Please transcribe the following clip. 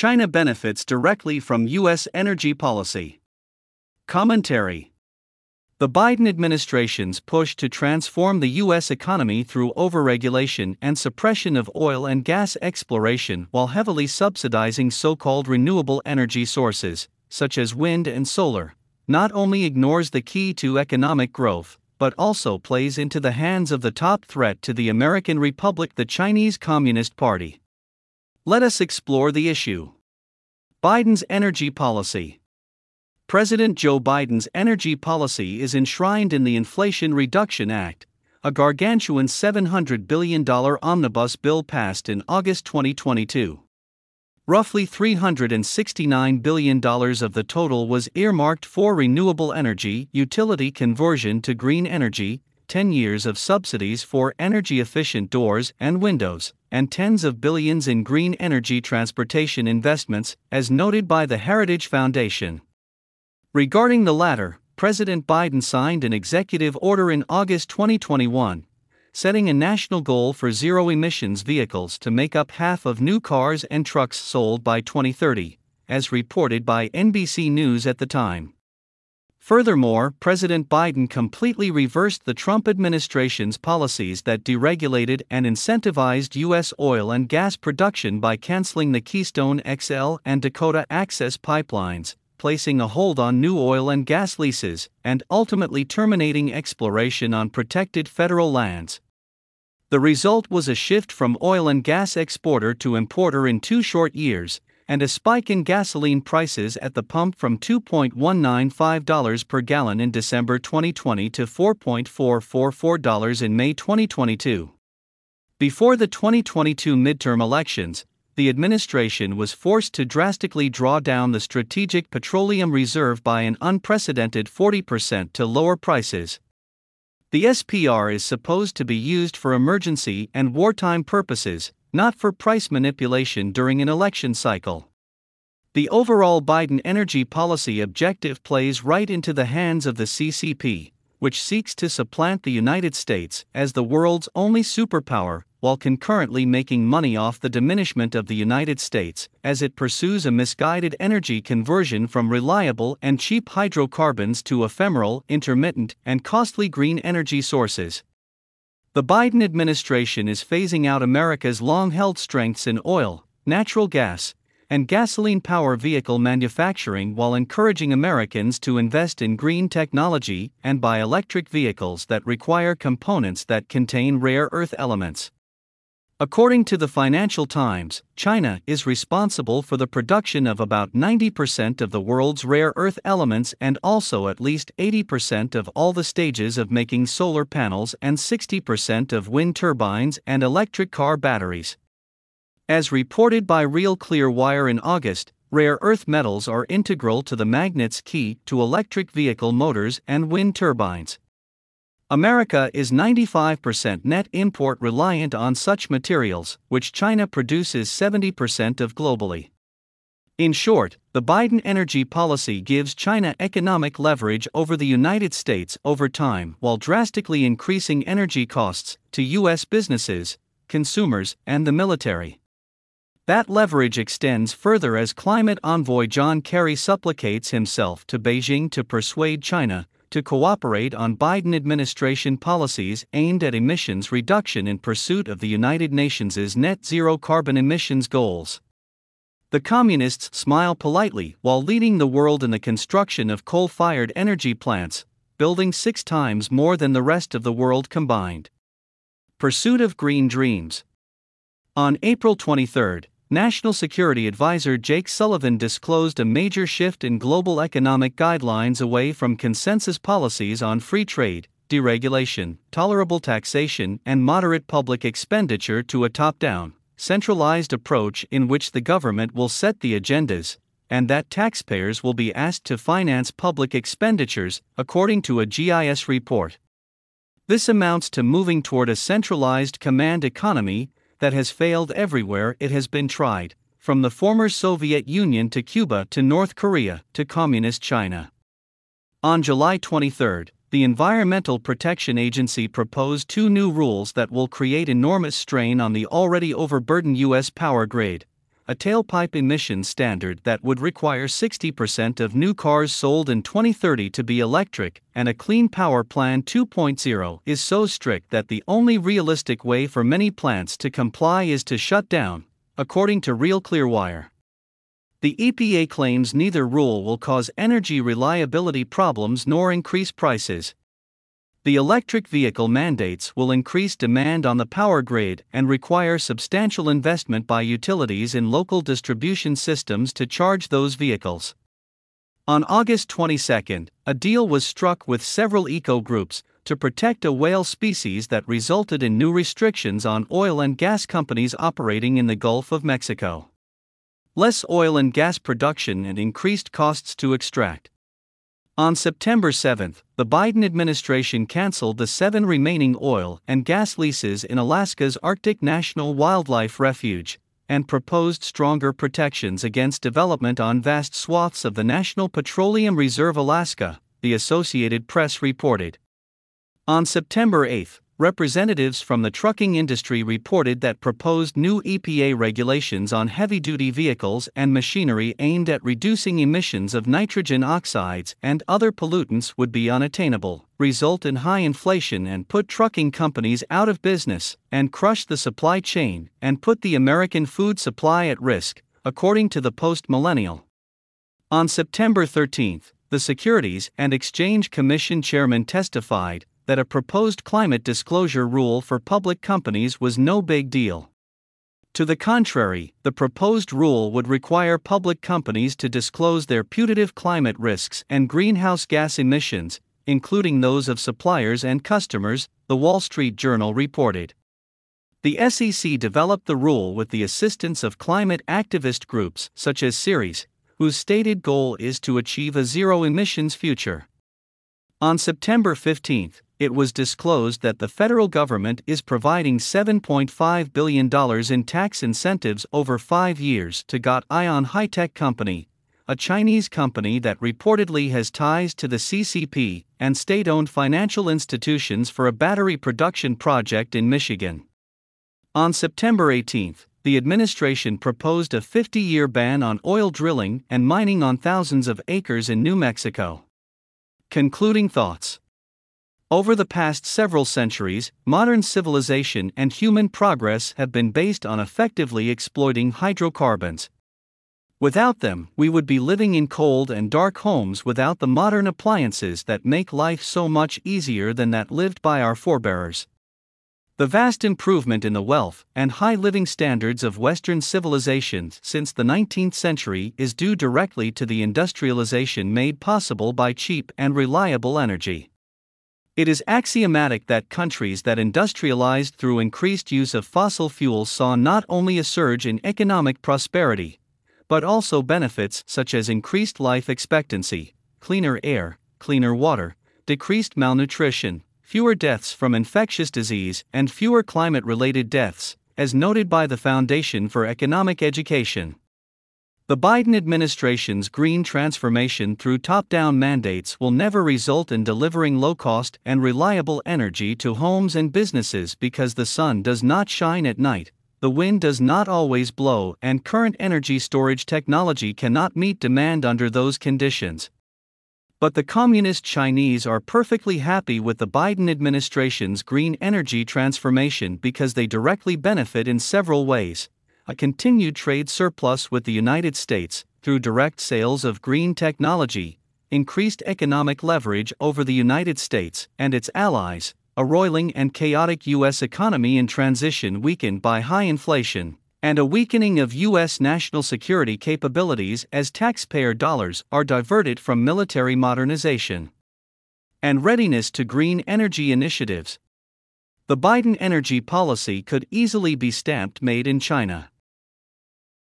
China benefits directly from U.S. energy policy. Commentary. The Biden administration's push to transform the U.S. economy through overregulation and suppression of oil and gas exploration while heavily subsidizing so-called renewable energy sources, such as wind and solar, not only ignores the key to economic growth, but also plays into the hands of the top threat to the American Republic, the Chinese Communist Party. Let us explore the issue. Biden's energy policy. President Joe Biden's energy policy is enshrined in the Inflation Reduction Act, a gargantuan $700 billion omnibus bill passed in August 2022. Roughly $369 billion of the total was earmarked for renewable energy utility conversion to green energy, 10 years of subsidies for energy-efficient doors and windows, and tens of billions in green energy transportation investments, as noted by the Heritage Foundation. Regarding the latter, President Biden signed an executive order in August 2021, setting a national goal for zero-emissions vehicles to make up half of new cars and trucks sold by 2030, as reported by NBC News at the time. Furthermore, President Biden completely reversed the Trump administration's policies that deregulated and incentivized U.S. oil and gas production by canceling the Keystone XL and Dakota Access pipelines, placing a hold on new oil and gas leases, and ultimately terminating exploration on protected federal lands. The result was a shift from oil and gas exporter to importer in 2 short years, and a spike in gasoline prices at the pump from $2.195 per gallon in December 2020 to $4.444 in May 2022. Before the 2022 midterm elections, the administration was forced to drastically draw down the Strategic Petroleum Reserve by an unprecedented 40% to lower prices. The SPR is supposed to be used for emergency and wartime purposes, not for price manipulation during an election cycle. The overall Biden energy policy objective plays right into the hands of the CCP, which seeks to supplant the United States as the world's only superpower, while concurrently making money off the diminishment of the United States, as it pursues a misguided energy conversion from reliable and cheap hydrocarbons to ephemeral, intermittent, and costly green energy sources. The Biden administration is phasing out America's long-held strengths in oil, natural gas, and gasoline power vehicle manufacturing while encouraging Americans to invest in green technology and buy electric vehicles that require components that contain rare earth elements. According to the Financial Times, China is responsible for the production of about 90% of the world's rare earth elements and also at least 80% of all the stages of making solar panels and 60% of wind turbines and electric car batteries. As reported by Real Clear Wire in August, rare earth metals are integral to the magnets key to electric vehicle motors and wind turbines. America is 95% net import reliant on such materials, which China produces 70% of globally. In short, the Biden energy policy gives China economic leverage over the United States over time while drastically increasing energy costs to U.S. businesses, consumers, and the military. That leverage extends further as climate envoy John Kerry supplicates himself to Beijing to persuade China to cooperate on Biden administration policies aimed at emissions reduction in pursuit of the United Nations' net zero carbon emissions goals. The communists smile politely while leading the world in the construction of coal-fired energy plants, building 6 times more than the rest of the world combined. Pursuit of green dreams. On April 23, National Security Advisor Jake Sullivan disclosed a major shift in global economic guidelines away from consensus policies on free trade, deregulation, tolerable taxation, and moderate public expenditure to a top-down, centralized approach in which the government will set the agendas, and that taxpayers will be asked to finance public expenditures, according to a GIS report. This amounts to moving toward a centralized command economy that has failed everywhere it has been tried, from the former Soviet Union to Cuba to North Korea to Communist China. On July 23, the Environmental Protection Agency proposed 2 new rules that will create enormous strain on the already overburdened U.S. power grid: a tailpipe emission standard that would require 60% of new cars sold in 2030 to be electric, and a Clean Power Plan 2.0 is so strict that the only realistic way for many plants to comply is to shut down, according to Real Clearwire. The EPA claims neither rule will cause energy reliability problems nor increase prices. The electric vehicle mandates will increase demand on the power grid and require substantial investment by utilities in local distribution systems to charge those vehicles. On August 22, a deal was struck with several eco-groups to protect a whale species that resulted in new restrictions on oil and gas companies operating in the Gulf of Mexico. Less oil and gas production and increased costs to extract. On September 7, the Biden administration canceled the 7 remaining oil and gas leases in Alaska's Arctic National Wildlife Refuge, and proposed stronger protections against development on vast swaths of the National Petroleum Reserve Alaska, the Associated Press reported. On September 8, representatives from the trucking industry reported that proposed new EPA regulations on heavy-duty vehicles and machinery aimed at reducing emissions of nitrogen oxides and other pollutants would be unattainable, result in high inflation and put trucking companies out of business, and crush the supply chain and put the American food supply at risk, according to the Post-Millennial. On September 13, the Securities and Exchange Commission chairman testified that a proposed climate disclosure rule for public companies was no big deal. To the contrary, the proposed rule would require public companies to disclose their putative climate risks and greenhouse gas emissions, including those of suppliers and customers, the Wall Street Journal reported. The SEC developed the rule with the assistance of climate activist groups such as Ceres, whose stated goal is to achieve a zero-emissions future. On September 15, it was disclosed that the federal government is providing $7.5 billion in tax incentives over 5 years to Got Ion High-Tech Company, a Chinese company that reportedly has ties to the CCP and state-owned financial institutions for a battery production project in Michigan. On September 18, the administration proposed a 50-year ban on oil drilling and mining on thousands of acres in New Mexico. Concluding thoughts. Over the past several centuries, modern civilization and human progress have been based on effectively exploiting hydrocarbons. Without them, we would be living in cold and dark homes without the modern appliances that make life so much easier than that lived by our forebears. The vast improvement in the wealth and high living standards of Western civilizations since the 19th century is due directly to the industrialization made possible by cheap and reliable energy. It is axiomatic that countries that industrialized through increased use of fossil fuels saw not only a surge in economic prosperity, but also benefits such as increased life expectancy, cleaner air, cleaner water, decreased malnutrition, fewer deaths from infectious disease, and fewer climate-related deaths, as noted by the Foundation for Economic Education. The Biden administration's green transformation through top-down mandates will never result in delivering low-cost and reliable energy to homes and businesses because the sun does not shine at night, the wind does not always blow, and current energy storage technology cannot meet demand under those conditions. But the Communist Chinese are perfectly happy with the Biden administration's green energy transformation because they directly benefit in several ways: a continued trade surplus with the United States, through direct sales of green technology, increased economic leverage over the United States and its allies, a roiling and chaotic U.S. economy in transition weakened by high inflation, and a weakening of U.S. national security capabilities as taxpayer dollars are diverted from military modernization and readiness to green energy initiatives. The Biden energy policy could easily be stamped "Made in China."